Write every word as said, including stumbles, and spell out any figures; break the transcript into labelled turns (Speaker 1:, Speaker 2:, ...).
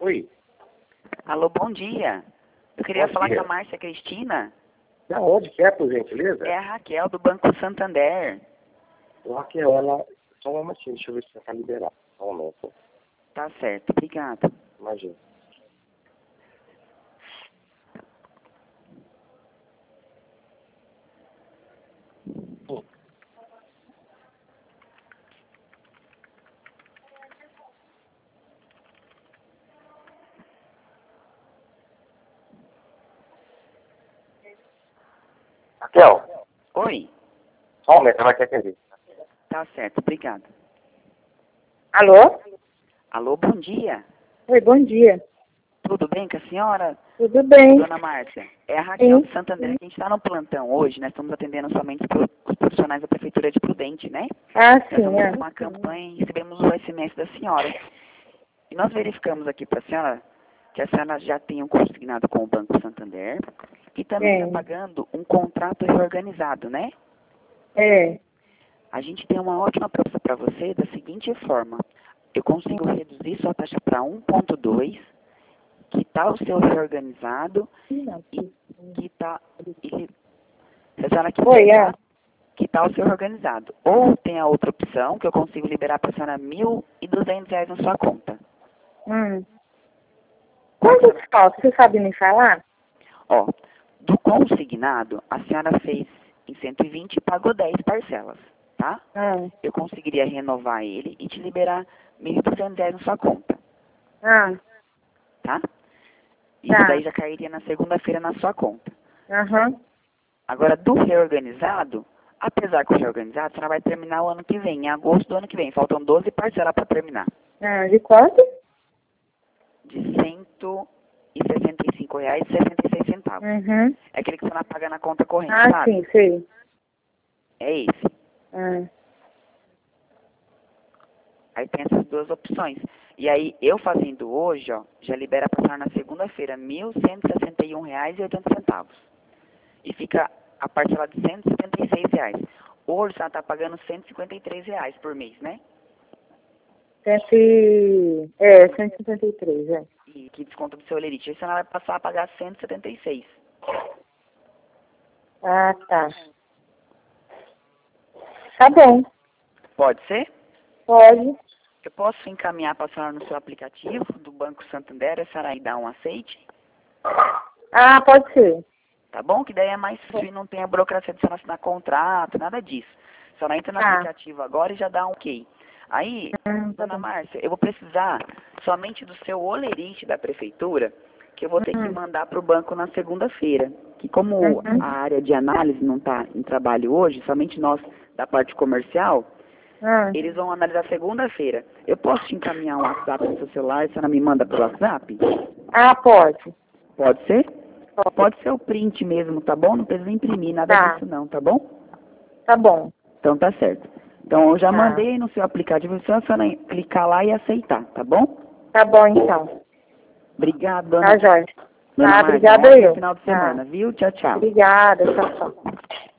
Speaker 1: Oi.
Speaker 2: Alô, bom dia. Eu queria
Speaker 1: Bom
Speaker 2: falar
Speaker 1: dia.
Speaker 2: com a Márcia Cristina.
Speaker 1: Da onde que é, por gentileza?
Speaker 2: É a Raquel, do Banco Santander.
Speaker 1: O Raquel, ela... Só um momentinho, deixa eu ver se ela tá liberada. Só um momento.
Speaker 2: Tá certo, obrigada.
Speaker 1: Imagina. Sim. Raquel,
Speaker 2: Oi,
Speaker 1: só um momento, ela quer atender.
Speaker 2: tá certo, obrigada.
Speaker 3: Alô?
Speaker 2: Alô, bom dia.
Speaker 3: Oi, bom dia.
Speaker 2: Tudo bem com a senhora,
Speaker 3: Tudo bem?
Speaker 2: dona Márcia? É a Raquel
Speaker 3: Sim.
Speaker 2: do Santander, que a gente está no plantão hoje. Nós estamos atendendo somente pro- os profissionais da Prefeitura de Prudente, né?
Speaker 3: Ah,
Speaker 2: Nós
Speaker 3: sim,
Speaker 2: estamos
Speaker 3: é.
Speaker 2: com uma campanha e recebemos o S M S da senhora. E nós verificamos aqui para a senhora que a senhora já tem um consignado com o Banco Santander e também está
Speaker 3: Tem.
Speaker 2: pagando um contrato reorganizado, né?
Speaker 3: É.
Speaker 2: A gente tem uma ótima proposta para você da seguinte forma. Eu consigo reduzir sua taxa para um ponto dois, quitar o seu reorganizado e quitar... E, se a senhora quiser,
Speaker 3: Oi, é.
Speaker 2: tá? Quitar o seu reorganizado. Ou tem a outra opção, que eu consigo liberar para a senhora mil e duzentos reais na sua conta.
Speaker 3: Hum. Quanto falta? Você sabe me falar?
Speaker 2: Ó, do consignado, a senhora fez em cento e vinte e pagou dez parcelas, tá?
Speaker 3: Ah.
Speaker 2: Eu conseguiria renovar ele e te liberar mil e duzentos reais na sua conta,
Speaker 3: Ah.
Speaker 2: tá? Isso
Speaker 3: Tá.
Speaker 2: daí já cairia na segunda-feira na sua conta.
Speaker 3: Aham.
Speaker 2: Agora, do reorganizado, apesar que o reorganizado, a senhora vai terminar o ano que vem, em agosto do ano que vem. Faltam doze parcelas para terminar.
Speaker 3: Ah, de quanto?
Speaker 2: De cento e sessenta e cinco reais e sessenta e seis centavos.
Speaker 3: Uhum.
Speaker 2: É aquele que a senhora paga na conta corrente,
Speaker 3: Ah,
Speaker 2: sabe?
Speaker 3: sim, sei.
Speaker 2: É esse.
Speaker 3: Ah.
Speaker 2: Aí tem essas duas opções. E aí, eu fazendo hoje, ó, já libera para senhora na segunda-feira mil cento e sessenta e um reais e oitenta centavos. E fica a parcela de cento e setenta e seis reais. Hoje, a senhora está pagando cento e cinquenta e três reais por mês, né?
Speaker 3: Cento e... É, cento e cinquenta e três, é.
Speaker 2: E que desconto do seu Olerite. Aí a senhora vai passar a pagar cento e setenta e seis.
Speaker 3: Ah, tá. Tá bom.
Speaker 2: Pode ser?
Speaker 3: Pode.
Speaker 2: Eu posso encaminhar para a senhora no seu aplicativo do Banco Santander, a senhora aí dá um aceite?
Speaker 3: Ah, pode ser.
Speaker 2: Tá bom? Que daí é mais fácil e não tem a burocracia de senhora assinar contrato, nada disso. A senhora entra no
Speaker 3: Tá.
Speaker 2: aplicativo agora e já dá um ok. Aí,
Speaker 3: Hum, tá
Speaker 2: dona
Speaker 3: bom.
Speaker 2: Márcia, eu vou precisar somente do seu olerite da prefeitura, que eu vou ter que
Speaker 3: Hum.
Speaker 2: mandar para o banco na segunda-feira. Que como
Speaker 3: Uhum.
Speaker 2: a área de análise não está em trabalho hoje, somente nós da parte comercial,
Speaker 3: Ah.
Speaker 2: eles vão analisar segunda-feira. Eu posso te encaminhar um WhatsApp no seu celular, a senhora me manda pelo WhatsApp?
Speaker 3: Ah, pode.
Speaker 2: Pode ser?
Speaker 3: Pode.
Speaker 2: Pode ser o print mesmo, tá bom? Não precisa imprimir nada
Speaker 3: Tá.
Speaker 2: disso não, tá bom?
Speaker 3: Tá bom.
Speaker 2: Então tá certo. Então eu já
Speaker 3: Tá.
Speaker 2: mandei no seu aplicativo, só a senhora clicar lá e aceitar, tá bom?
Speaker 3: Tá bom, então.
Speaker 2: Obrigado, dona,
Speaker 3: Tá, Jorge.
Speaker 2: dona
Speaker 3: Tá,
Speaker 2: Márcia.
Speaker 3: obrigada
Speaker 2: Um ótimo
Speaker 3: eu.
Speaker 2: final de
Speaker 3: Tá.
Speaker 2: semana, viu? Tchau, tchau.
Speaker 3: Obrigada, tchau, tchau.